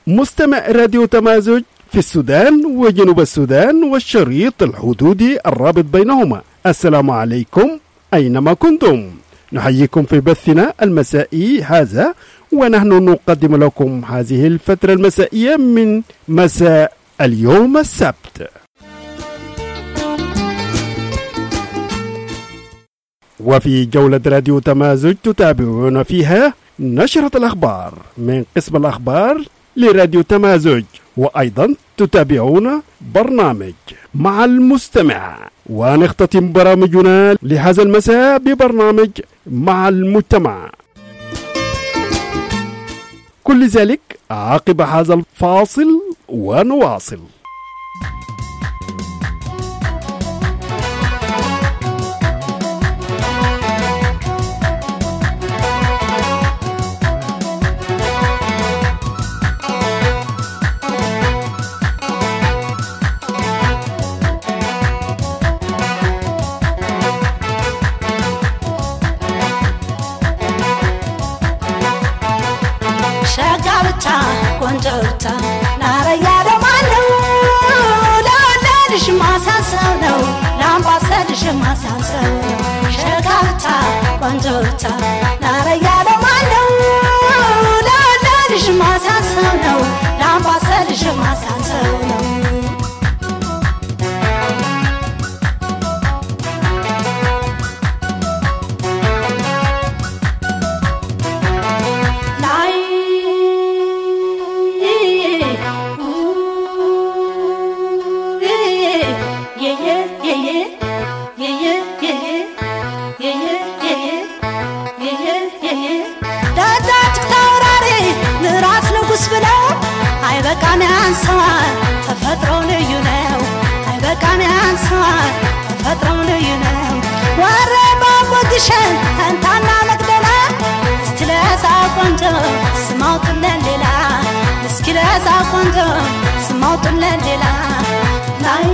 مستمع راديو تمازج في السودان وجنوب السودان والشريط الحدودي الرابط بينهما. السلام عليكم أينما كنتم، نحييكم في بثنا المسائي هذا، ونحن نقدم لكم هذه الفترة المسائية من مساء اليوم السبت. وفي جولة راديو تمازج تتابعون فيها نشرة الأخبار من قسم الأخبار لراديو تمازج، وأيضا تتابعون برنامج مع المستمع، ونختتم برامجنا لهذا المساء ببرنامج مع المجتمع. كل ذلك عقب هذا الفاصل ونواصل. Konjota narayada manu la dish masasano lambasa dish masasano shakata konjota narayada manu la dish masasano lambasa dish masasano تفطرون يناو هيبقى مانسان تفطرون يناو وربا بودشن انت انا مقدلا استلاسا كنتو سموت الليلة مسكلاسا كنتو سموت الليلة لاي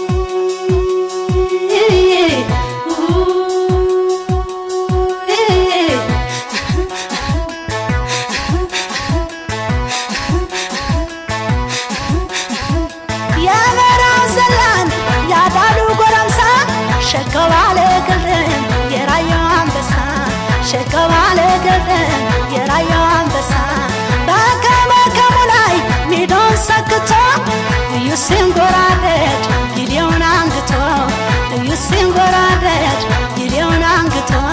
يرايان بسا باكما كمولاي ميدون سكتو يسين غرادت يليون انغتو يسين غرادت يليون انغتو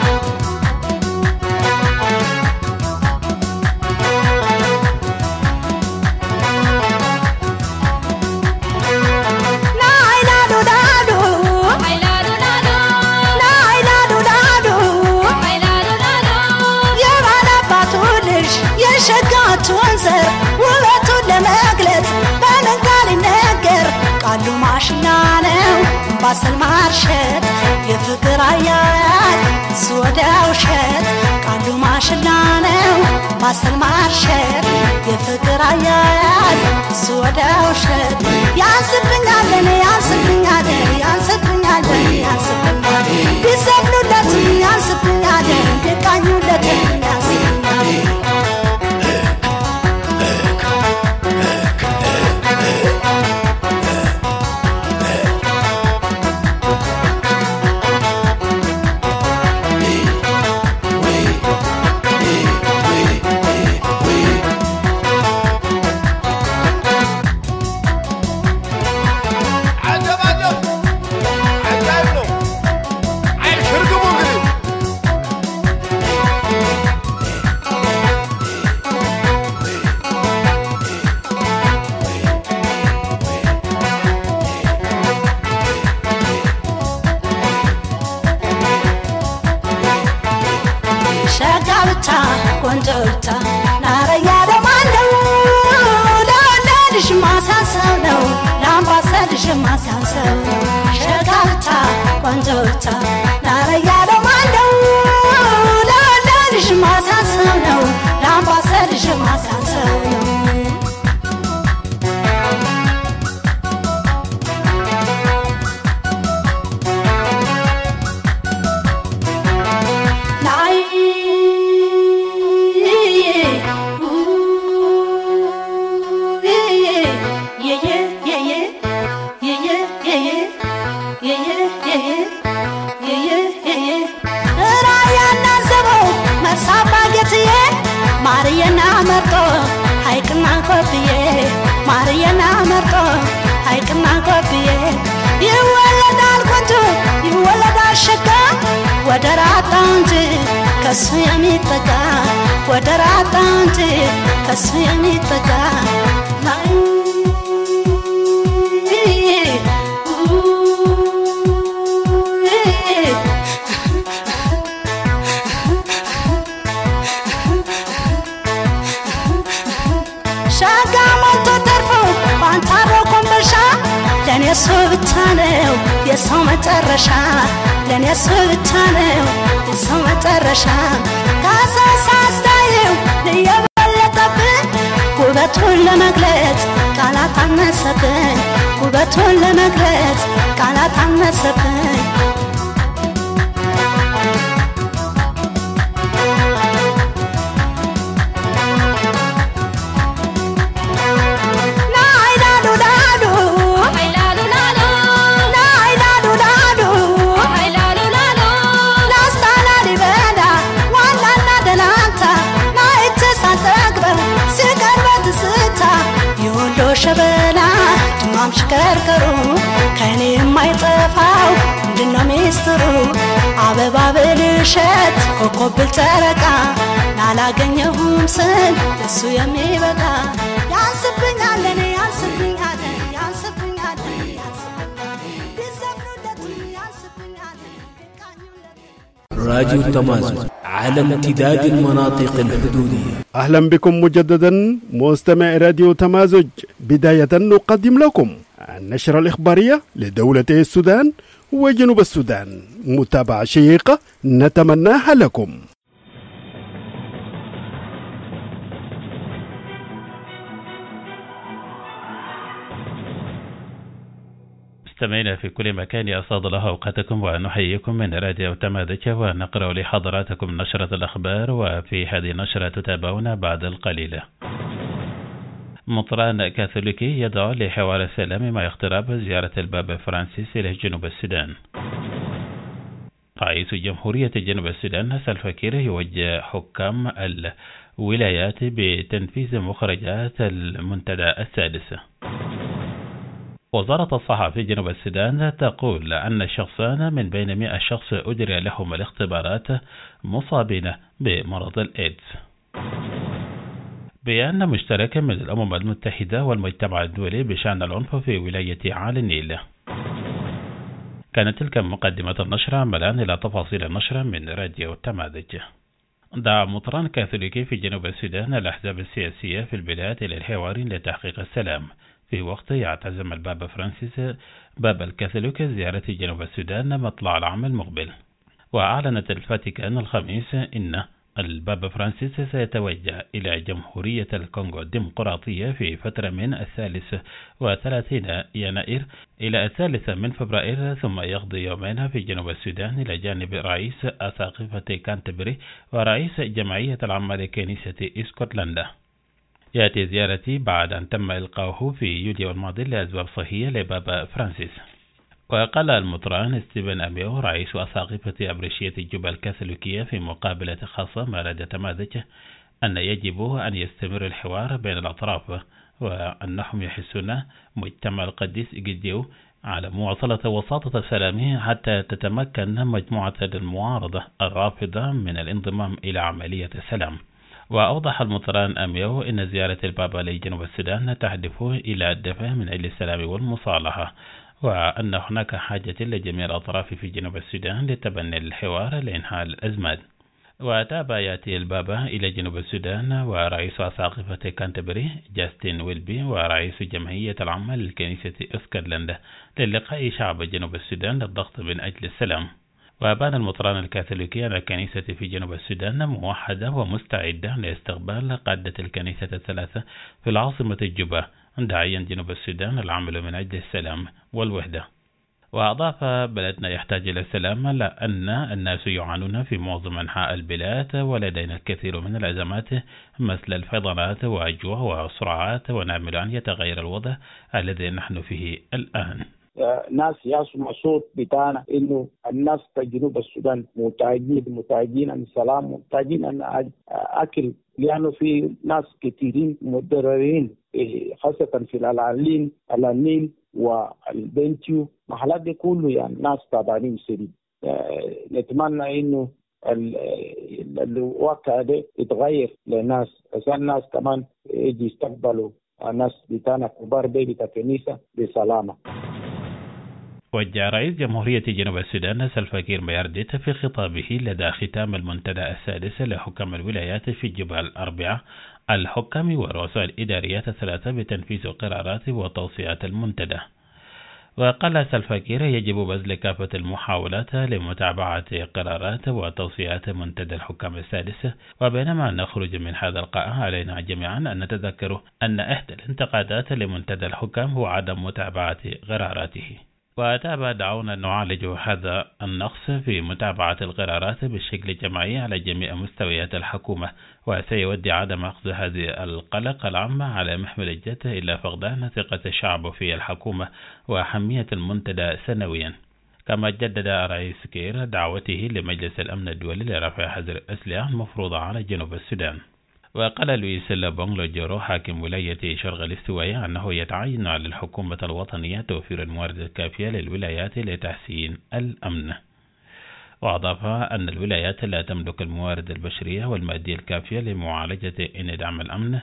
تونزر وباتو لمقلت بمن قال النقر قالوا ماشنانو باصل مارشد يفكر عيات سودا وشد قالوا ماشنانو باصل مارشد يفكر عيات سودا وشد ياسبنالن ياسبنالن ياسبنالن ياسبنالن بيسبلو لاتي ياسبنالن بيقانيو لاتي ياسبنالن konjota narayada manu la dish masasano lambasa dish masasano shakata konjota narayada manu la dish masasano lambasa dish masasano يولد القنجو يولد الشكا ودرات انجي كسيمي تكا ودرات انجي كسيمي تكا لن يسوي بالتانو يسوم ترشان لن يسوي بالتانو يسوم ترشان كاسا ساستايو ليبلطبن قوبتون لمغلط قالات عنسبن قوبتون لمغلط قالات عنسبن شبلا تمام شكركرو كاني ما يطفاو عندنا ميسترو عبابا بالشات كوكب بالتركا لالاغنيهم سن اسو يميبقى يانسبني علني يانسبني علني يانسبني علني يانسبني علني راديو تمازن على امتداد المناطق الحدودية. أهلا بكم مجددا مستمع راديو تمازج. بداية نقدم لكم النشرة الإخبارية لدولتي السودان وجنوب السودان، متابعة شيقة نتمناها لكم. مستمعينا في كل مكان، أسعد الله أوقاتكم ونحييكم من راديو تمازج، ونقرأ لحضراتكم نشرة الأخبار. وفي هذه النشرة تتابعون بعد القليل. مطران كاثوليكي يدعو لحوار السلام مع اقتراب زيارة البابا فرانسيس إلى جنوب السودان. رئيس جمهورية جنوب السودان سلفا كير يوجه حكام الولايات بتنفيذ مخرجات المنتدى السادس. وزارة الصحة في جنوب السودان تقول أن شخصان من بين 100 شخص أجري لهم الاختبارات مصابين بمرض الإيدز. بيان مشترك من الأمم المتحدة والمجتمع الدولي بشأن العنف في ولاية عالي النيل. كانت تلك مقدمة النشرة. ملان إلى تفاصيل النشرة من راديو تمازج. دعا مطران كاثوليكي في جنوب السودان الأحزاب السياسية في البلاد إلى الحوار لتحقيق السلام، في وقت يعتزم البابا فرانسيس بابا الكاثوليك زيارة جنوب السودان مطلع العام المقبل. وأعلنت الفاتيكان الخميس إن البابا فرانسيس سيتوجه إلى جمهورية الكونغو الديمقراطية في فترة من 33 يناير إلى 3 فبراير، ثم يقضي يومين في جنوب السودان إلى جانب رئيس أساقفة كانتربري ورئيس جمعية العامة لكنيسة اسكتلندا. يأتي زيارتي بعد أن تم إلقاؤه في يوليو الماضي لأسباب صحية لبابا فرانسيس. وقال المطران ستيفن أميو رئيس أساقفة أبرشية الجبهة الكاثوليكية في مقابلة خاصة مع راديو تمازج أن يجب أن يستمر الحوار بين الأطراف، وأنهم يحسون مجتمع القديس إجديو على مواصلة وساطة السلام حتى تتمكن مجموعة المعارضة الرافضة من الانضمام إلى عملية السلام. وأوضح المطران أميو أن زيارة البابا لجنوب السودان تهدف إلى الدفع من أجل السلام والمصالحة، وأن هناك حاجة لجميع الأطراف في جنوب السودان لتبني الحوار لإنهاء الأزمات. وتابع يأتي البابا إلى جنوب السودان ورئيس أساقفة كانتربري جاستن ويلبي ورئيس جمعية العامة للكنيسة اسكتلندا للقاء شعب جنوب السودان للضغط من أجل السلام. وأبان المطران الكاثوليكي أن الكنيسة في جنوب السودان موحدة ومستعدة لاستقبال قادة الكنيسة الثلاثة في العاصمة الجوبا، داعيا جنوب السودان العمل من أجل السلام والوحدة. وأضاف بلدنا يحتاج إلى السلام لأن الناس يعانون في معظم أنحاء البلاد، ولدينا الكثير من الأزمات مثل الفيضانات والجوع والصراعات، ونأمل أن يتغير الوضع الذي نحن فيه الآن. ناس يسمع صوت بتاعنا إنه الناس في جنوب السودان محتاجين عن السلام، محتاجين عن أكل، لأنه في ناس كثيرين متضررين خاصة في النيل والبنتيو محلات دي كله يعني ناس تعبانين شديد. نتمنى إنه الواقع ده يتغير للناس عشان الناس كمان يجي يستقبلوا الناس بتاعنا كبار دي بتاع الكنيسة بسلامة. وجه رئيس جمهورية جنوب السودان سلفا كير ميارديت في خطابه لدى ختام المنتدى السادس لحكام الولايات في جبهة الأربعاء الحكام ورؤساء الإداريات الثلاثة بتنفيذ قرارات وتوصيات المنتدى. وقال سلفا كير يجب بذل كافة المحاولات لمتابعة قرارات وتوصيات منتدى الحكام السادس، وبينما نخرج من هذا القاع علينا جميعا أن نتذكر أن إحدى الانتقادات لمنتدى الحكام هو عدم متابعة قراراته. وتابع دعونا نعالج هذا النقص في متابعة القرارات بشكل جماعي على جميع مستويات الحكومة، وسيودي عدم أخذ هذه القلق العام على محمل الجد إلى فقدان ثقة الشعب في الحكومة وأهمية المنتدى سنويا. كما جدد رئيس كير دعوته لمجلس الأمن الدولي لرفع حظر الأسلحة المفروضة على جنوب السودان. وقال لويس لابونغ جورو حاكم ولاية شرق الاستواء أنه يتعين على الحكومة الوطنية توفير الموارد الكافية للولايات لتحسين الأمن. وأضاف أن الولايات لا تملك الموارد البشرية والمادية الكافية لمعالجة انعدام الأمن،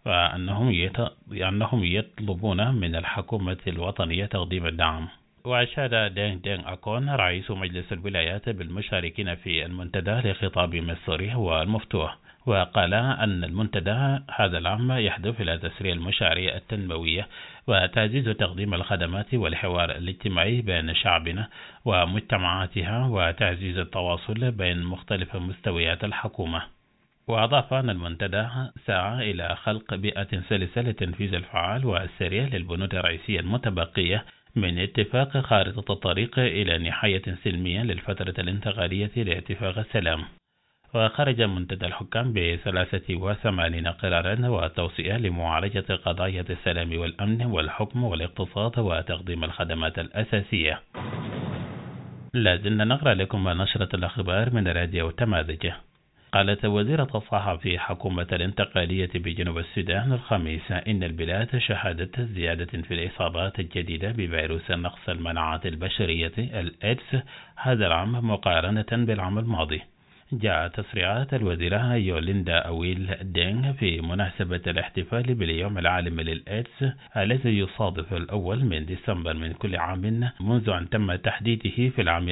وأنهم يطلبون من الحكومة الوطنية تقديم الدعم. وأشاد دين أكون رئيس مجلس الولايات بالمشاركين في المنتدى لخطاب مصري والمفتوح، وقال أن المنتدى هذا العام يهدف إلى تسريع المشاريع التنموية وتعزيز تقديم الخدمات والحوار الاجتماعي بين شعبنا ومجتمعاتها وتعزيز التواصل بين مختلف مستويات الحكومة. وأضاف أن المنتدى سعى إلى خلق بيئة سلسة للتنفيذ الفعال والسريع للبنود الرئيسية المتبقية من اتفاق خارطة الطريق إلى نهاية سلمية للفترة الانتقالية لاتفاق السلام. وخرج منتدى الحكام ب83 قرارا وتوصية لمعالجة قضايا السلام والأمن والحكم والاقتصاد وتقديم الخدمات الأساسية. لازلنا نقرأ لكم نشرة الأخبار من راديو تماذج. قالت وزيرة الصحة في حكومة الانتقالية بجنوب السودان الخميس إن البلاد شهدت زيادة في الإصابات الجديدة بفيروس نقص المناعة البشرية الإيدز هذا العام مقارنة بالعام الماضي. جاء تصريحات الوزيرة يوليندا أويل دينغ في مناسبة الاحتفال باليوم العالمي للإيدز الذي يصادف الأول من ديسمبر من كل عام منذ أن تم تحديده في العام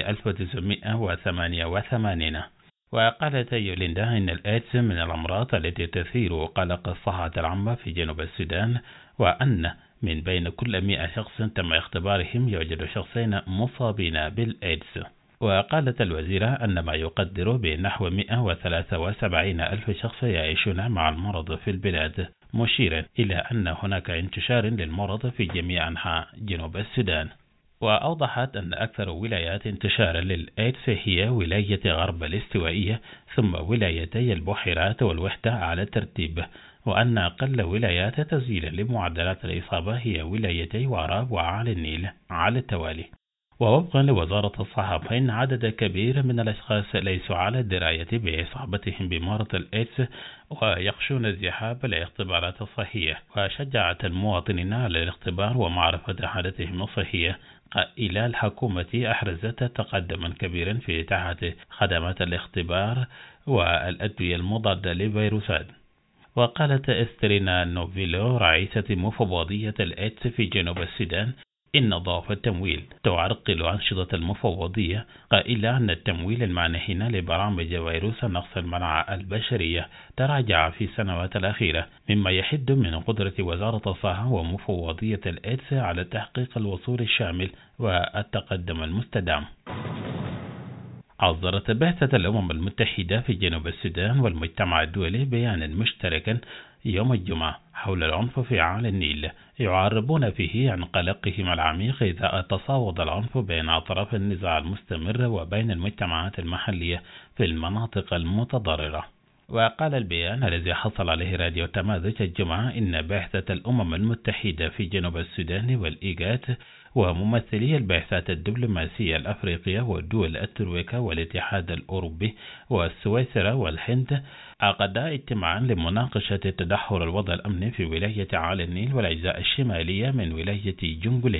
1988. وقالت يوليندا إن الإيدز من الأمراض التي تثير قلق الصحة العامة في جنوب السودان، وأن من بين كل 100 شخص تم اختبارهم يوجد شخصين مصابين بالإيدز. وقالت الوزيرة أن ما يقدر بنحو 173 ألف شخص يعيشون مع المرض في البلاد، مشيرا إلى أن هناك انتشار للمرض في جميع أنحاء جنوب السودان. وأوضحت أن أكثر ولايات انتشارا للإيدز هي ولاية غرب الاستوائية ثم ولايتي البحيرات والوحدة على الترتيب، وأن أقل ولايات تسجيلا لمعدلات الإصابة هي ولايتي واراب وعالي النيل على التوالي. ووفقا لوزارة الصحة فإن عدد كبير من الأشخاص ليسوا على دراية بإصابتهم بمرض الإيدز ويخشون الذهاب لاختبارات الصحية. وشجعت المواطنين على الاختبار ومعرفة حالتهم الصحية، قائلة الحكومة أحرزت تقدما كبيرا في إتاحة خدمات الاختبار والأدوية المضادة للفيروسات. وقالت إسترينا نوفيلو رئيسة مفوضية الإيدز في جنوب السودان إن ضعف التمويل تعرقل أنشطة المفوضية، قائلة أن التمويل المعنى هنا لبرامج فيروس نقص المناعة البشرية تراجع في السنوات الأخيرة، مما يحد من قدرة وزارة الصحة ومفوضية الإيدز على تحقيق الوصول الشامل والتقدم المستدام. أصدرت بعثة الأمم المتحدة في جنوب السودان والمجتمع الدولي بيانا مشتركا يوم الجمعة حول العنف في عالي النيل، يعربون فيه عن قلقهم العميق إذا تصاعد العنف بين أطراف النزاع المستمر وبين المجتمعات المحلية في المناطق المتضررة. وقال البيان الذي حصل عليه راديو تماذج الجمعة إن بعثة الأمم المتحدة في جنوب السودان والإيجات وممثلي البعثات الدبلوماسية الأفريقية والدول الترويكا والاتحاد الأوروبي والسويسرا والهند عقدا اجتماعا لمناقشة تدهور الوضع الأمني في ولاية عالي النيل والأجزاء الشمالية من ولاية جنجوليه.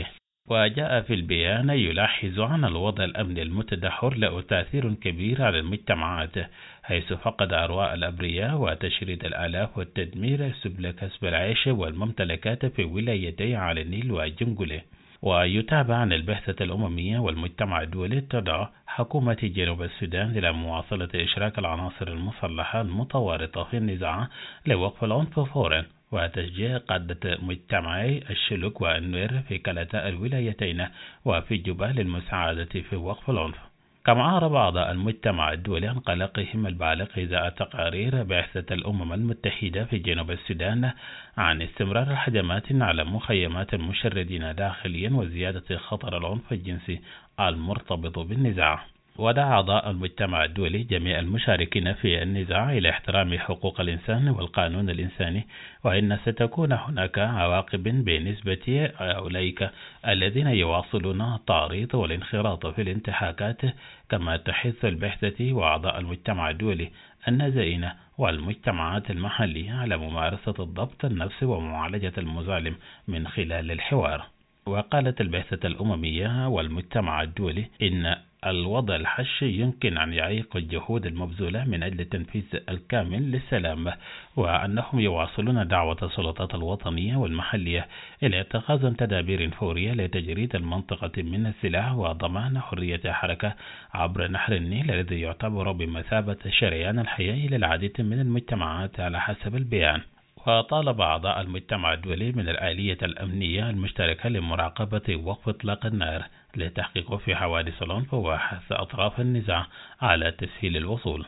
وجاء في البيان يلاحظ أن الوضع الأمني المتدهور له تأثير كبير على المجتمعات، حيث فقد أرواح الأبرياء وتشريد الآلاف والتدمير سبل كسب العيش والممتلكات في ولايتي على النيل وجنجله. ويتابع عن البعثة الأممية والمجتمع الدولي تدعو حكومة جنوب السودان إلى مواصلة إشراك العناصر المسلحة المتورطة في النزاع لوقف العنف فورا، وتشجيع قادة مجتمعي الشلوك والنوير في كلتا الولايتين وفي جوبا للمساعدة في وقف العنف. كما أعرب أعضاء المجتمع الدولي عن قلقهم البالغ إزاء تقارير بعثة الأمم المتحدة في جنوب السودان عن استمرار الهجمات على مخيمات المشردين داخليا وزيادة خطر العنف الجنسي المرتبط بالنزاع. ودعا أعضاء المجتمع الدولي جميع المشاركين في النزاع إلى احترام حقوق الإنسان والقانون الإنساني، وإن ستكون هناك عواقب بالنسبة أولئك الذين يواصلون التعريض والانخراط في الانتهاكات. كما تحث البعثة وأعضاء المجتمع الدولي النازئين والمجتمعات المحلية على ممارسة الضبط النفسي ومعالجة المظالم من خلال الحوار. وقالت البعثة الأممية والمجتمع الدولي إن الوضع الحش يمكن أن يعيق الجهود المبذولة من أجل التنفيذ الكامل للسلام، وأنهم يواصلون دعوة السلطات الوطنية والمحلية إلى اتخاذ تدابير فورية لتجريد المنطقة من السلاح وضمان حرية الحركة عبر نهر النيل الذي يعتبر بمثابة شريان الحياة للعديد من المجتمعات على حسب البيان. وطالب أعضاء المجتمع الدولي من الآلية الأمنية المشتركة لمراقبة وقف إطلاق النار لتحقيق في حوادث العنف وحث أطراف النزاع على تسهيل الوصول.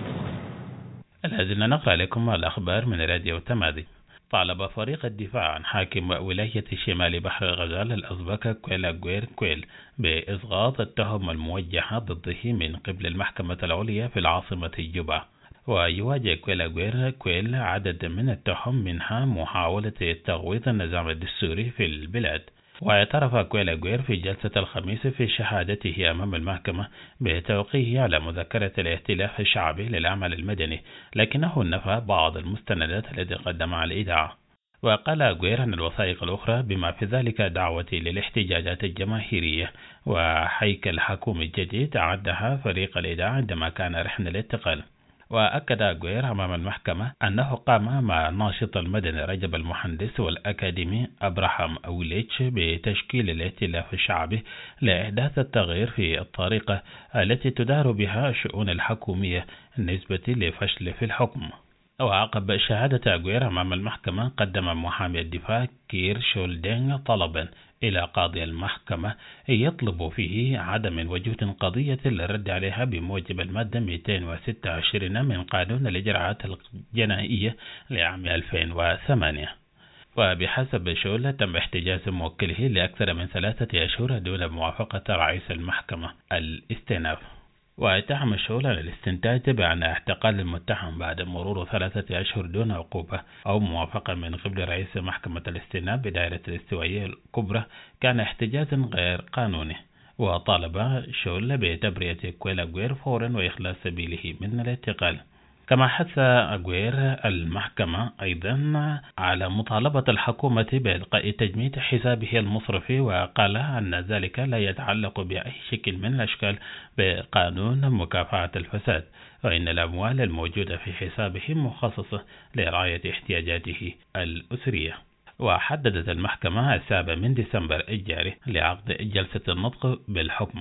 الذين نقرأ لكم الأخبار من راديو تمادي. طالب فريق الدفاع عن حاكم ولاية شمال بحر الغزال الأسبق كويل كويل بإسقاط التهم الموجهة ضده من قبل المحكمة العليا في العاصمة جوبا. ويواجه كويل عدد من التهم، منها محاولة تغويض النظام الدستوري في البلاد. واعترف كويل في جلسة الخميس في شهادته أمام المحكمة بتوقيعه على مذكرة الائتلاف الشعبي للعمل المدني، لكنه نفى بعض المستندات التي قدمها الإذاعة. وقال أن الوثائق الأخرى بما في ذلك دعوة للاحتجاجات الجماهيرية وهيكل حكومي جديد أعدها فريق الإذاعة عندما كان رحن الانتقال. وأكد أمام المحكمة أنه قام مع الناشط المدني رجب المهندس والأكاديمي أبراهام أوليتش بتشكيل الائتلاف الشعبي لإحداث التغيير في الطريقة التي تدار بها الشؤون الحكومية نسبة لفشل في الحكم. وعقب شهادة أمام المحكمة قدم محامي الدفاع كير شولدينغ طلبا إلى قاضي المحكمة يطلب فيه عدم وجود قضية للرد عليها بموجب المادة 226 من قانون الإجراءات الجنائية لعام 2008. وبحسب شول تم احتجاز موكله لأكثر من 3 أشهر دون موافقة رئيس المحكمة الاستئناف. واتهم شول الاستنتاج بأن اعتقال المتهم بعد مرور 3 أشهر دون عقوبة أو موافقة من قبل رئيس محكمة الاستئناف بدائرة الاستوائية الكبرى كان احتجازا غير قانوني. وطالب شول بتبرئة كويل فورا وإخلاص سبيله من الاعتقال. كما حث المحكمة أيضا على مطالبة الحكومة بإلقاء تجميد حسابه المصرفي، وقال أن ذلك لا يتعلق بأي شكل من الأشكال بقانون مكافحة الفساد، وإن الأموال الموجودة في حسابه مخصصة لرعاية احتياجاته الأسرية. وحددت المحكمة 7 ديسمبر الجاري لعقد جلسة النطق بالحكم.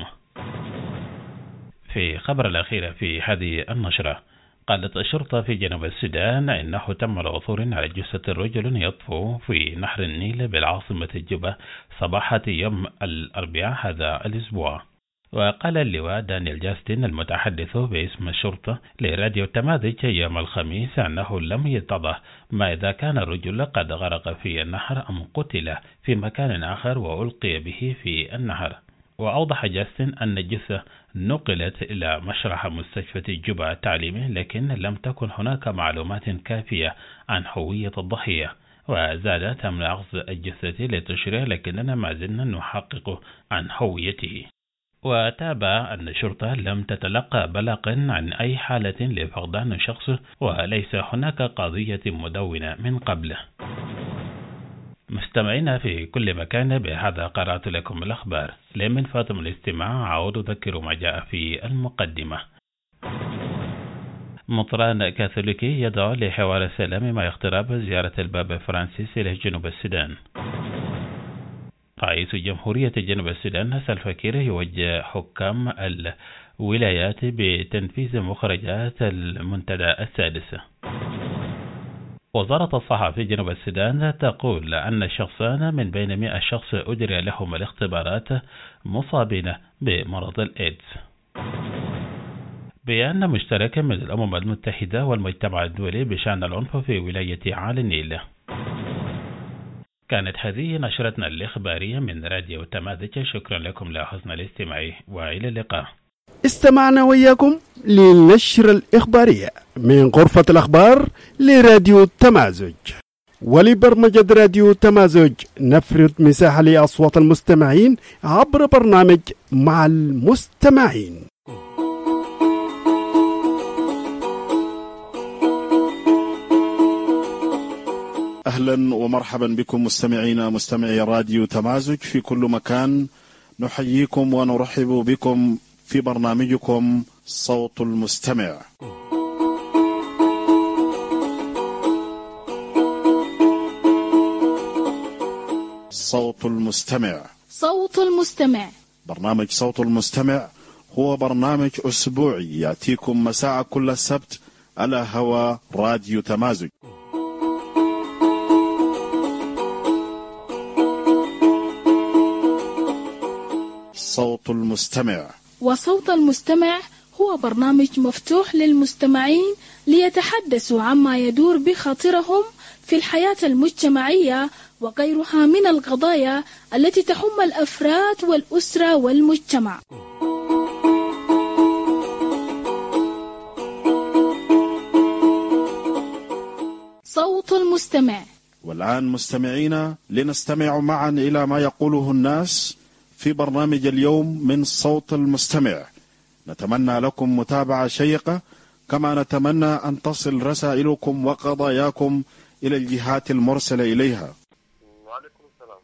في خبر الأخير في هذه النشرة، قالت الشرطة في جنوب السودان إنه تم العثور على جثة رجل يطفو في نهر النيل بالعاصمة جوبا صباحة يوم الأربعاء هذا الأسبوع. وقال اللواء دانيال جاستن المتحدث باسم الشرطة لراديو تماذج يوم الخميس أنه لم يتضح ما إذا كان الرجل قد غرق في النهر أم قتل في مكان آخر وألقي به في النهر. وأوضح جاستن أن الجثة نقلت إلى مشرحة مستشفى جوبا التعليمي، لكن لم تكن هناك معلومات كافية عن هوية الضحية. وزاد تم أخذ الجثة للتشريح، لكننا ما زلنا نحقق عن هويته. وتابع أن الشرطة لم تتلقى بلاغ عن أي حالة لفقدان شخص، وليس هناك قضية مدونة من قبله. مستمعينا في كل مكان، بهذا قرأت لكم الأخبار. لمن فاتم الاستماع عود أذكر ما جاء في المقدمة. مطران كاثوليكي يدعو لحوار السلام مع اقتراب زيارة البابا فرانسيس إلى جنوب السودان. رئيس جمهورية جنوب السودان سلفا كير يوجه حكام الولايات بتنفيذ مخرجات المنتدى السادس. وزارة الصحة في جنوب السودان تقول أن شخصان من بين 100 شخص أجري لهم الاختبارات مصابين بمرض الإيدز. بيان مشترك من الأمم المتحدة والمجتمع الدولي بشأن العنف في ولاية عالي النيل. كانت هذه نشرتنا الإخبارية من راديو تمازج. شكرا لكم لحسن الاستماع وإلى اللقاء. استمعنا وياكم للنشرة الإخبارية من غرفة الأخبار لراديو تمازج. ولبرمجة راديو تمازج نفرد مساحة لأصوات المستمعين عبر برنامج مع المستمعين. أهلا ومرحبا بكم مستمعي راديو تمازج في كل مكان. نحييكم ونرحب بكم في برنامجكم صوت المستمع. صوت المستمع. صوت المستمع. برنامج صوت المستمع هو برنامج أسبوعي يأتيكم مساء كل السبت على هوا راديو تمازج. صوت المستمع. وصوت المستمع هو برنامج مفتوح للمستمعين ليتحدثوا عما يدور بخاطرهم في الحياة المجتمعية وغيرها من القضايا التي تهم الأفراد والأسرة والمجتمع. صوت المستمع. والآن مستمعينا لنستمع معا إلى ما يقوله الناس في برنامج اليوم من صوت المستمع. نتمنى لكم متابعة شيقة، كما نتمنى أن تصل رسائلكم وقضاياكم إلى الجهات المرسلة إليها. وعليكم السلام.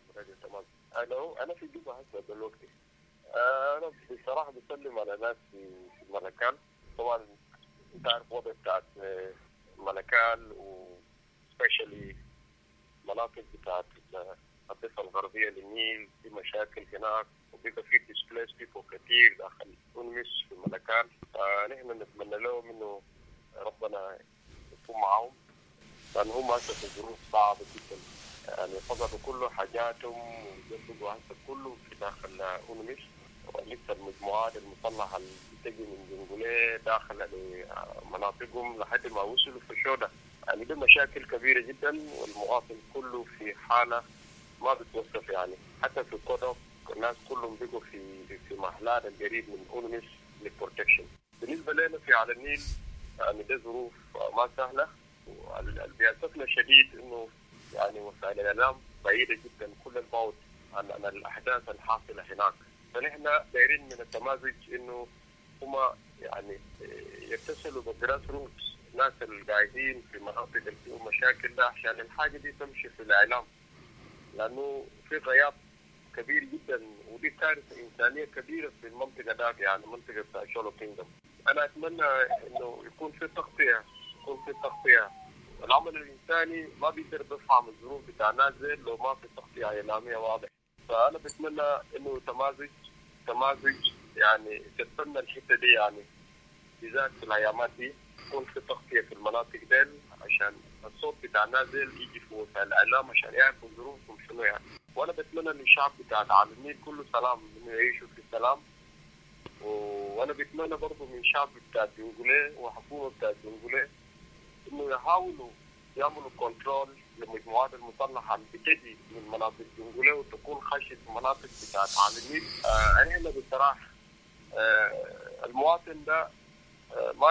أنا في جوبا هسه دلوقتي. أنا بصراحة بسلم على ناس في ملكال. طبعا أنت عارف وضع بتاعت ملكال وسبيشالي مناطق بتاعت الضفة الغربية للنيل، في مشاكل هناك وبيبقى في ديسبليس بيبل كتير داخل تونس في ملكال. فنحن نتمنى لهم إنه ربنا يكون معهم، لأن هم هسه في ظروف صعبة جدا، يعني فقدوا كل حاجاتهم وجددوا هسه كله في داخل أونمش. ولسه المجموعات المسلحة اللي بتجي من جنجوليه داخل مناطقهم لحد ما وصلوا في شودة. يعني دي مشاكل كبيرة جدا، والمواطن كله في حالة ما بتوصف. يعني حتى في كودوك الناس كلهم بيجوا في محلات القريب من أونمش للبروتكشن. بالنسبة لنا في على النيل يعني دي ظروف ما سهلة، واللي بيأسفنا شديد إنه يعني وسائل الإعلام بعيدة جدا كل البعد عن الأحداث الحاصلة هناك. فنحن دايرين من التمازج إنه هما يعني يتصلوا بالجراس روتس، الناس القاعدين في مناطق اللي فيهم مشاكل ده، عشان الحاجة دي تمشي في الإعلام، لأنه في غياب كبير جدا ودي كارثة إنسانية كبيرة في المنطقة ده، يعني منطقة بتاع شولو كينجدوم. أنا أتمنى إنه يكون في تغطية. العمل الإنساني ما بيقدر يفهم الظروف بتاع الناس زي لو ما في تغطية إعلامية واضحة. فأنا بتمنى إنه تمازج يعني تتبنى الحتة دي، يعني بالذات في الأيامات دي يكون في تغطية في المناطق دي، عشان الصوت بتاع الناس دي يجي في وسائل الإعلام عشان يعرفوا ظروفهم شنو يعني. وأنا بتمنى إن الشعب بتاع على النيل كله سلام، إنه يعيشوا في سلام. وأنا بتمنى برضه من الشعب بتاع جنجوليه وحكومة بتاع جنجوليه إنه يحاولوا يعملوا كنترول للمجموعات المسلحة اللي بتجي من مناطق جنجوليه وتكون خشية المناطق بتاعت على النيل. أنا بصراحة المواطن ده ما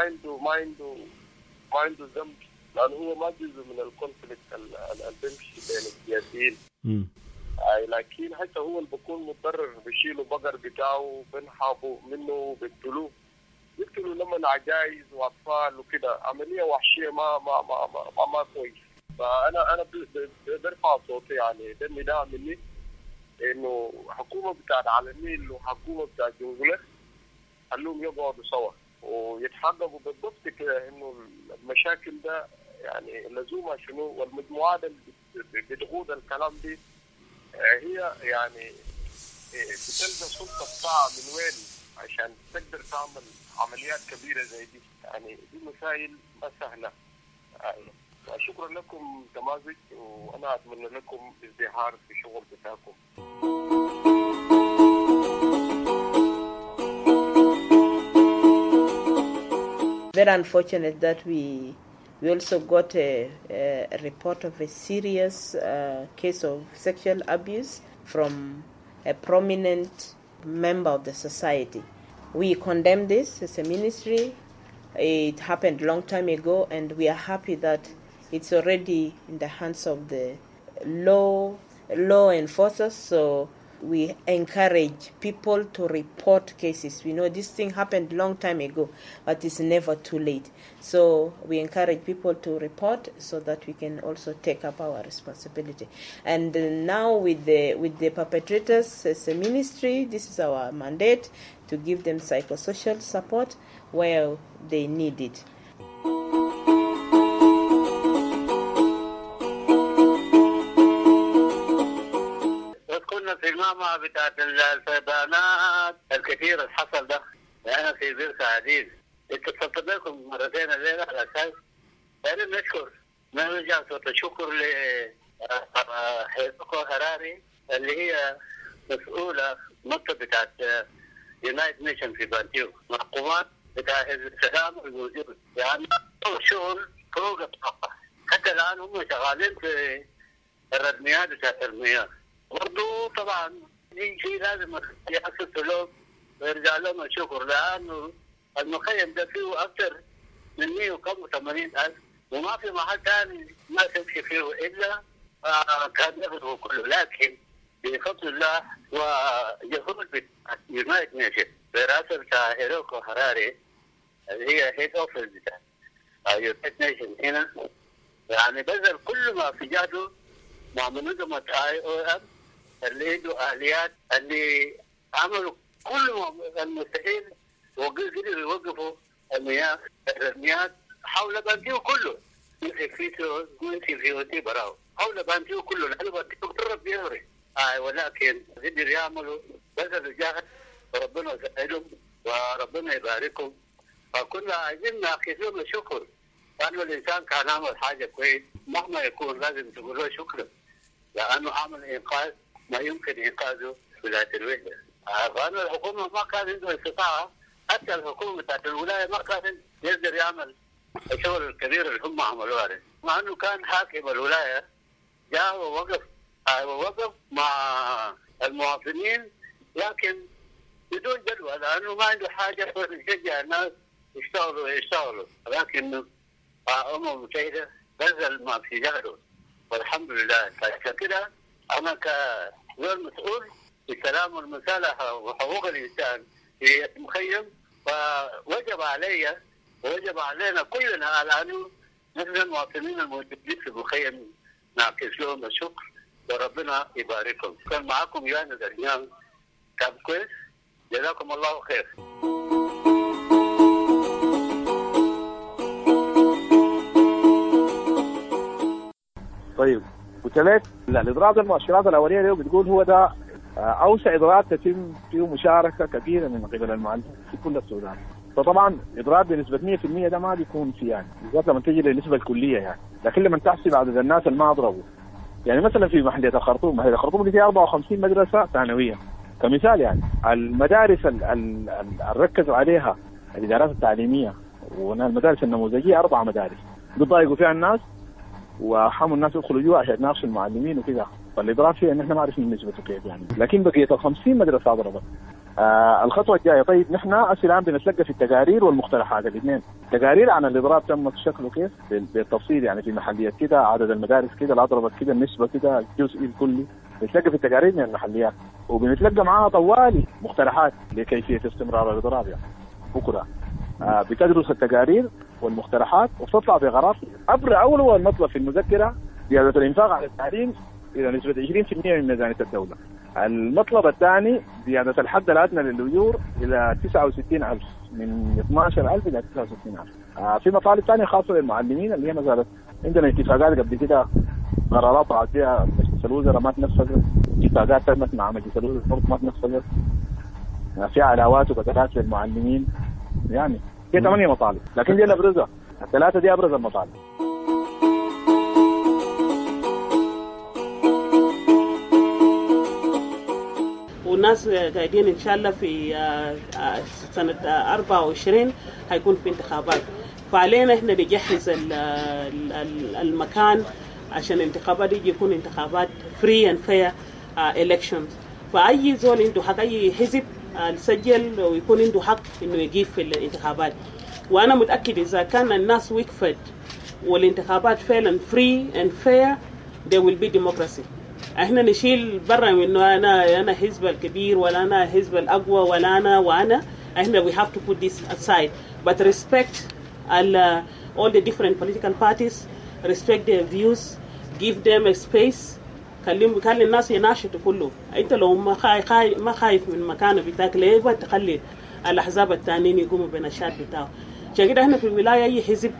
عنده ذنب، لأنه هو ما جزء من الكونفليكت اللي بيمشي بين السياسيين. لكن حتى هو اللي بيكون متضرر، بيشيلوا بقر بتاعه بنحابوا منه وبيقتلوا لما عجائز واطفال وكده. عمليه وحشيه ما كويس. فانا برفع صوتي، يعني ده النداء مني انه حكومه بتاعت على النيل وحكومه بتاعت جنجله خلوهم يقعدوا سوا ويتحققوا بالضبط كده انه المشاكل ده يعني لزومها شنو، والمجموعات اللي بتقود الكلام دي هي يعني بتلقى سلطه بتاعها من وين عشان تقدر تعمل عمليات كبيره زي دي. يعني دي مسائل ما سهله. شكرا لكم تمازج، وانا اتمنى لكم ازدهار في الشغل بتاعكم. Very unfortunate that we also got a report of a serious case of sexual abuse from a prominent member of the society. We condemn this as a ministry. It happened a long time ago, and we are happy that it's already in the hands of the law enforcers. So we encourage people to report cases. We know this thing happened a long time ago, but it's never too late. So we encourage people to report so that we can also take up our responsibility. And now with the perpetrators as a ministry, this is our mandate to give them psychosocial support where they need it. في الماما بتاعت الفيضانات الكثير اللي حصل ده. أنا في بيرسا عديد اتصلت بكم مرتين الليلة على أساس يعني نشكر ما نرجع صوت الشكر لحيثكو هراري اللي هي مسؤولة مكتب بتاعت يونايتد نيشن في بانتيو، محكومات بتاع السلام الموجود. يعني شغل فوق الطاقة. حتى الآن هم شغالين في الردميات بتاعت المياه. برضو طبعا شيء لازم يحسسوا لهم ويرجع لهم الشكر، لأنه المخيم ده فيه أكثر من 185,000 وما في محل ثاني ما تمشي فيه إلا كان يخدمه كله. لكن بفضل الله وجهود يونايتد نيشن برئاسة بتاع هيروكو هراري اللي هي هيد أوفيس بتاع يونايتد نيشن هنا، يعني بذل كل ما في جهده مع منظمة IOM اللي عنده آليات اللي عملوا كل المستحيل وقدروا يوقفوا المياه الرميات حول بانتيو كله. في براو حول بانتيو كله لأنه بانتيو قرب بيهري ولكن قدروا يعملوا بذلوا جهد وربنا يسعدهم وربنا يباركهم. فكنا عايزين ناخذ لهم الشكر، لأنه الإنسان كان عمل حاجة كويس مهما يكون لازم تقول له شكرا، لأنه عمل إنقاذ ما يمكن إنقاذه ولاية الوحدة. فأنا الحكومة ما كان عنده استطاعة، حتى الحكومة بتاعت الولاية ما كان يقدر يعمل الشغل الكبير اللي هم عملوه، مع أنه كان حاكم الولاية جاء ووقف مع المواطنين لكن بدون جدوى، لأنه ما عنده حاجة يشجع الناس يشتغلوا. لكن الأمم المتحدة بذل ما في جهده والحمد لله. فعشان كده أنا كغير مسؤول بالسلام والمصالحة وحقوق الإنسان في المخيم، فوجب علي ووجب علينا كلنا الآن نحن المواطنين الموجودين في المخيم نعكس لهم الشكر وربنا يباركهم. كان معكم يانا دريان، كان كويس، جزاكم الله خير. طيب قلت لك الاضراب المؤشرات الاوليه اللي بتقول هو ده اوسع اضراب تتم فيه مشاركه كبيره من قبل المعلمين في كل السودان. فطبعا اضراب بنسبه 100% ده ما بيكون في يعني بالذات لما تجي للنسبه الكليه يعني، لكن لما تحسب عدد الناس اللي ما اضربوا يعني مثلا في محليه الخرطوم، محليه الخرطوم اللي فيها 54 مدرسه ثانويه كمثال، يعني المدارس اللي ركزوا عليها الادارات التعليميه والمدارس النموذجيه 4 مدارس بيضايقوا فيها الناس وحموا الناس يدخلوا جوا عشان يناقشوا المعلمين وكذا. فالاضراب فيها ان احنا ما عرفنا نسبته كيف يعني، لكن بقيه ال 50 مدرسه ضربت. الخطوه الجايه طيب نحن الان بنتلقى في التقارير والمقترحات الاثنين. تقارير عن الاضراب تم شكله كيف بالتفصيل، يعني في محليات كده، عدد المدارس كده اللي ضربت كده، النسبه كده، الجزء الكلي. بنتلقى في التقارير من المحليات وبنتلقى معاها طوالي مقترحات لكيفيه استمرار الاضراب يعني. بكره بتدرس التقارير والمقترحات وتطلع بقرار. أول مطلب في المذكرة زيادة الإنفاق على التعليم إلى نسبة 20% من ميزانية الدولة. المطلب الثاني زيادة الحد الأدنى للأجور إلى 69,000 من 12,000 إلى 69,000. في مطالب ثانية خاصة للمعلمين اللي هي مسألة عندنا اتفاقات قبل كده قرارات طلعت فيها مجلس الوزراء ما تنفذت، اتفاقات تمت مع مجلس الوزراء برضه ما تنفذت، في علاوات وبدلات للمعلمين، يعني هي 8 مطالب لكن دي الأبرزة، الثلاثة دي أبرز المطالب. والناس قاعدين إن شاء الله في سنة 24 هيكون في انتخابات، فعلينا إحنا نجهز المكان عشان الانتخابات دي يكون انتخابات free and fair elections. فأي زول عنده حق، أي حزب يسجل ويكون عنده حق إنه يجيب في الانتخابات. وأنا متأكد إذا كان الناس وقفت والانتخابات فعلا free and fair there will be democracy. احنا نشيل برا انه انا حزب الكبير ولا انا حزب الاقوى ولا انا وانا، احنا we have to put this aside but respect all the different political parties, respect their views, give them a space. خلي الناس يناشطوا كله. انت لو ما خايف من مكانه بتاعك ليه بتخلي الاحزاب الثانيين يقوموا بنشاط بتاعه؟ عشان كده احنا في الولايه اي حزب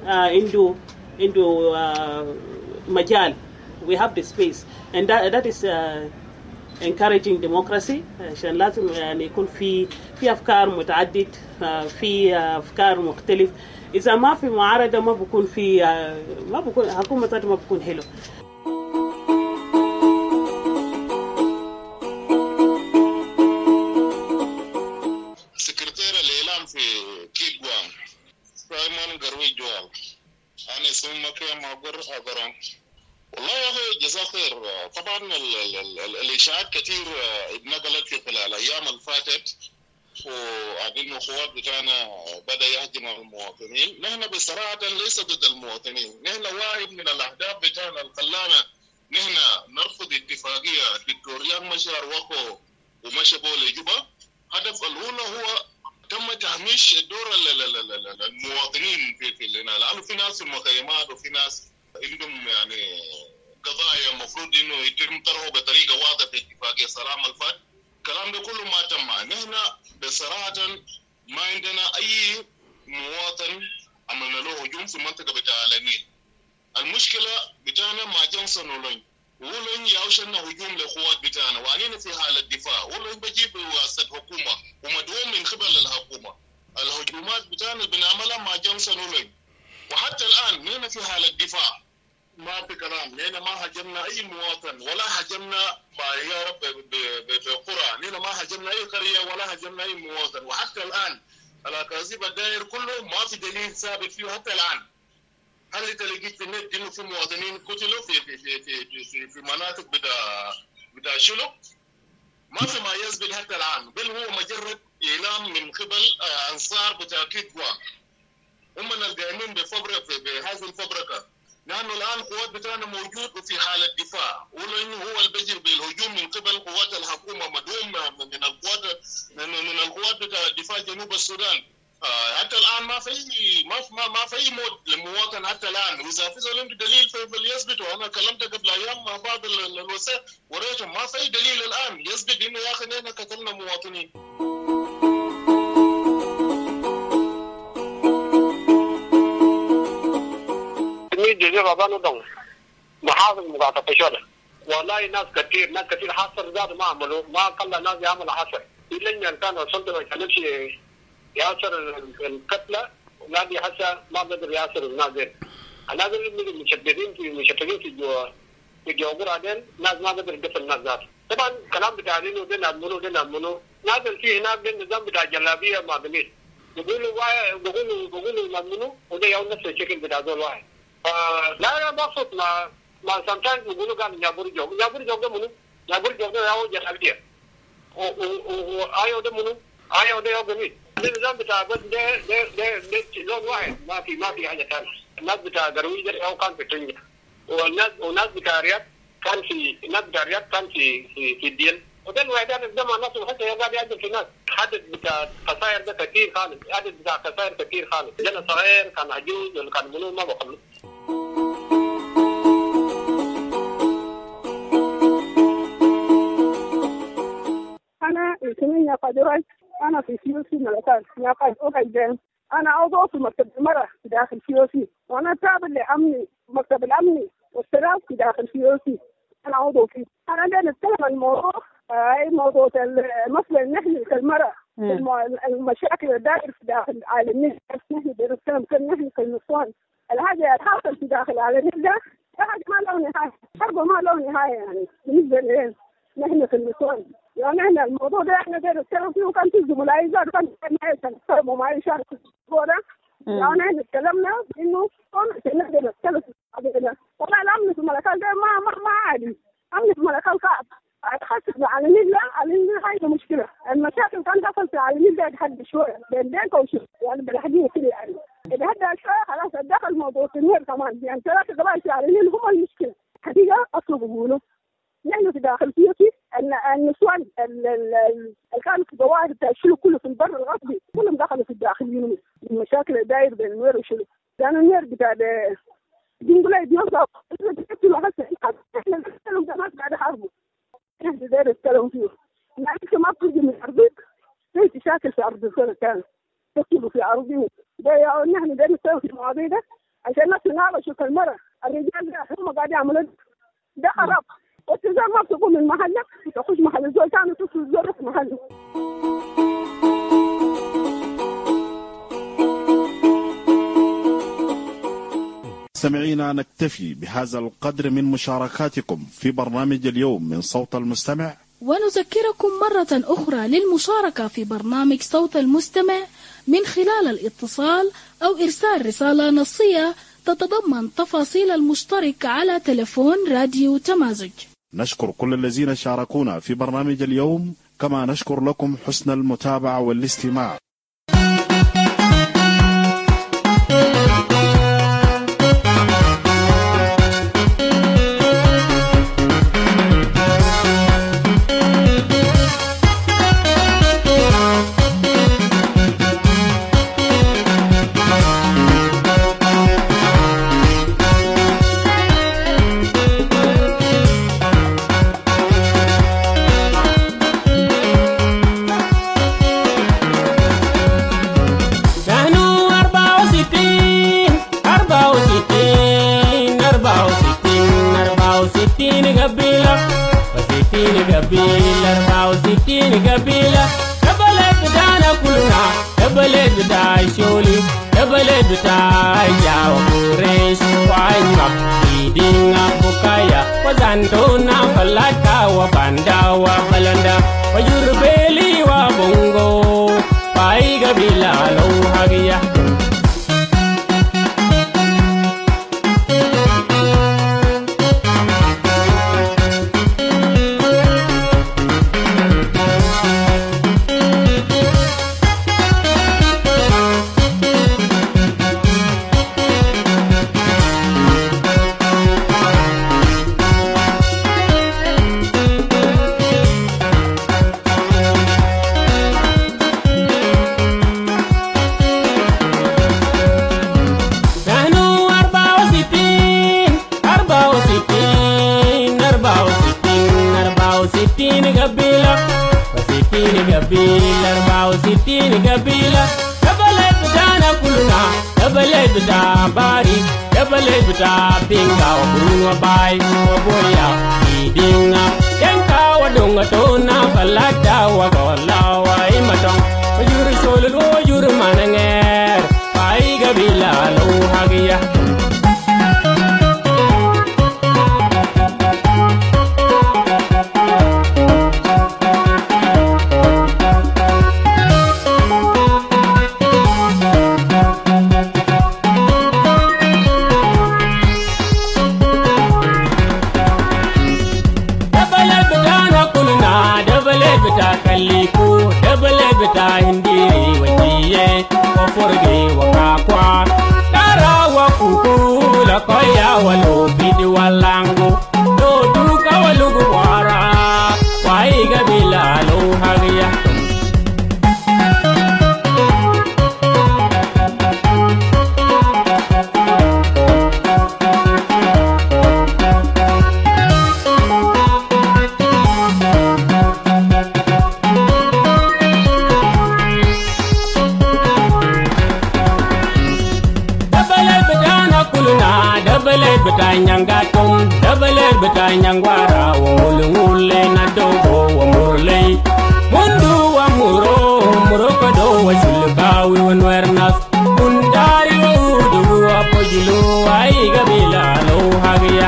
عنده مجال. We have the space and that is encouraging democracy. عشان لازم يعني يكون في أفكار متعدد، في أفكار مختلف. إذا ما في معارضة ما بكون حكومة ما بكون حلو. سكرتير الإعلام في كيغوان سايمون غروي جوال، أنا اسمي مكي ماغور أغرام. والله يا أخي جزاه خير. طبعا الإشاعات كثير اتنقلت في خلال الأيام الفاتت، وعدين الأخوات بتاعنا بدأ يهجم المواطنين. نحن بصراحة ليس ضد المواطنين، نحن واحد من الأهداف بتاعنا الخلانا نحن نرفض اتفاقية دكتوريان مشار وكو ومشى بولي جوبا. هدف الأولى هو تم تهميش دور المواطنين في لأنه في ناس في المخيمات وفي ناس عندهم يعني قضايا المفروض انه يتم طرحه بطريقه واضحه في اتفاقيه سلام الفات. الكلام ده كله ما تم. نحن بصراحه ما عندنا اي مواطن عملنا له هجوم في المنطقه بتاع النيل. المشكله بتاعنا مع جونسون ولين يوشلنا هجوم لاخوات بتاعنا وعنينا في حاله دفاع، ولين بجيب واسطه حكومه ومدعوم من قبل الحكومه. الهجومات بتاعنا بنعملها مع جونسون ولين، وحتى الان نحن في حاله دفاع. ما في كلام، نحن ما هجمنا اي مواطن ولا هجمنا يا رب بقرى، نحن ما هجمنا اي قريه ولا هجمنا اي مواطن. وحتى الان الاكاذيب الداير كله ما في دليل ثابت فيه حتى الان. هل انت لقيت في النت انه في مواطنين قتلوا في مناطق بتاع شلوك؟ ما في ما يثبت حتى الان، بل هو مجرد اعلام من قبل انصار بتاع كيكوان. هم القائمين بهذه الفبركه. نحن الان القوات بتاعنا موجود وفي حاله دفاع، ولانه هو البجر بالهجوم من قبل قوات الحكومه مدعوم من القوات بتاع دفاع جنوب السودان. حتى الان ما في اي موت للمواطن حتى الان، واذا في عنده دليل فليثبته. انا كلمت قبل ايام مع بعض الوسائل وريتهم ما في دليل الان يثبت انه يا اخي نحن قتلنا مواطنين. جزيرة بانو دون محافظ مقاطعة شولة. والله ناس كثير حصر ذات ما عملوا، ما قل ناس يعمل حصر إلا إن كان وصلت ما كانش ياسر القتلى، ونادي حتى ما بدر ياسر النازل. النازل اللي مشتتين في جوابر عدل ناس ما بدر يقتل الناس ذات. طبعا كلام بتاعين ودين عملوا نازل فيه هناك النظام بتاع جلابية ما بنيت. بقولوا يعملوا وده يوم نفس الشكل بتاع ذول واحد. لا مقصود ما sometimes بيقولوا كان يابور جوب ده منو؟ يابور جوب ده هو جلابية. وآيو ده منو؟ آيو ده يوم جميل. النظام بتاع بس ده لون واحد، ما في حاجة ثانية. الناس بتاع درويش ده هو كان في تنجة، والناس بتاع رياض كان في الدين وده الوحدات الزمن نفسه حتى قاعد يعدل في الناس. عدد بتاع خسائر ده كثير خالص، عدد بتاع خسائر كثير خالص. جانا صغير كان عجوز ولا كان منو ما بقبله. أنا اسمي قدرت، أنا في سيوسي ملكان، يا قدرت أنا عضو في مكتب المرأة في داخل سيوسي، وأنا تابع لأمني مكتب الأمني والسلام في داخل سيوسي، أنا عضو فيه. أنا جاي نتكلم عن الموضوع موضوع المسألة النحن كالمرأة، المشاكل الدائرة في داخل عالمنا، نحن بنتكلم كالنحن كالنسوان، الحاجة الحاصل في داخل عالمنا ده حاجة ما له نهاية، حرب ما له نهاية يعني بالنسبة لنا نحن كالنسوان. يعني احنا الموضوع ده احنا قاعدين نتكلم فيه وكان في زملاء زاد كان معي تنتظروا ومعي شارك في الموضوع ده. يعني احنا تكلمنا انه نقدر نتكلم في الموضوع ده. والله الامن في الملكات ده ما عادي، امن في الملكات صعب. اتحسب على النيل لا، على النيل هاي مشكله، المشاكل كان تحصل على النيل ده يتحدى شويه بين ديك وشو يعني بالحديث كده يعني. اذا هدى شويه خلاص دخل موضوع النيل كمان، يعني ثلاثه قبائل على النيل هم المشكله. حقيقه اصلا بقولوا نحن في داخل سيوتي النسوان اللي كانوا في ظواهر الشلو كله في البر الغربي كلهم دخلوا في الداخل يونس. المشاكل الداير بين النوير والشلو، لأن النوير بتاع دينجولاي بيوصل يقتلوا هسه احنا نتكلم ده ناس قاعد يحاربوا، احنا داير نتكلم فيه. لكن ما بتجي من أرضك زي تشاكل في أرض السنة كان تكتبوا في أرضهم ده. نحن داير نتكلم في المواضيع ده عشان نفس النهار شوف المرأة الرجال هم قاعد يعملوا ده خراب. والتزام ما بتقوم من محلك تخش محل الزول ثاني تدخل الزول في محله. مستمعينا نكتفي بهذا القدر من مشاركاتكم في برنامج اليوم من صوت المستمع، ونذكركم مرة أخرى للمشاركة في برنامج صوت المستمع من خلال الاتصال أو إرسال رسالة نصية تتضمن تفاصيل المشترك على تلفون راديو تمازج. نشكر كل الذين شاركونا في برنامج اليوم، كما نشكر لكم حسن المتابعة والاستماع. Walangu do duka walugu wara waiga bila Dabale betanyanggatum, dabale betanyangwara, wamulungule na dogo wamurle. Mundu wamuro, murokado washulbawi wanwernas. Mundari udu apojulu ai gabila lo hagiya.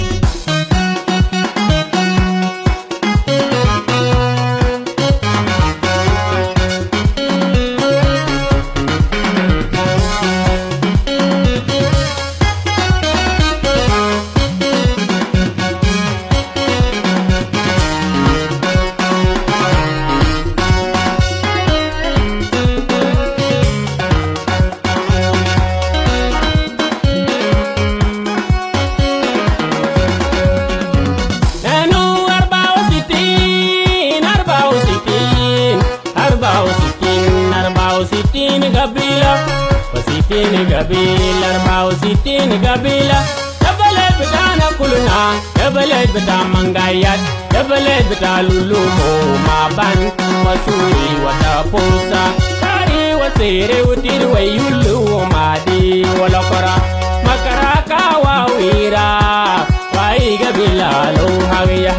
Gabila arba'u sittin gabila dabale bitana kuluna dabale bita mangayat dabale bita lulumo maban wasuri wata posa kari wasere utir wayulu madi wala kara makara kawawira wai gabila lo hawiya.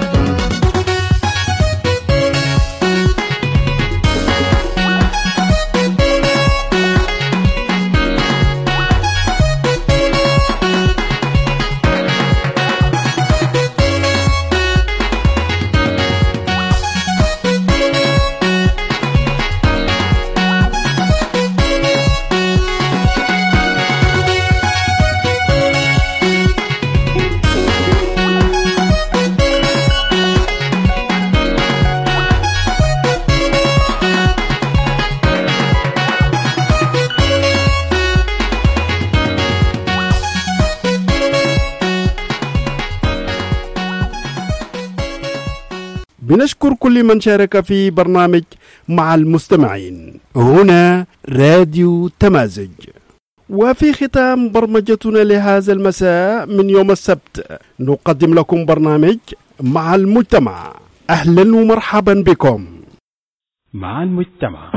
بنشكر كل من شارك في برنامج مع المستمعين هنا راديو تمازج. وفي ختام برمجتنا لهذا المساء من يوم السبت نقدم لكم برنامج مع المجتمع. أهلا ومرحبا بكم مع المجتمع.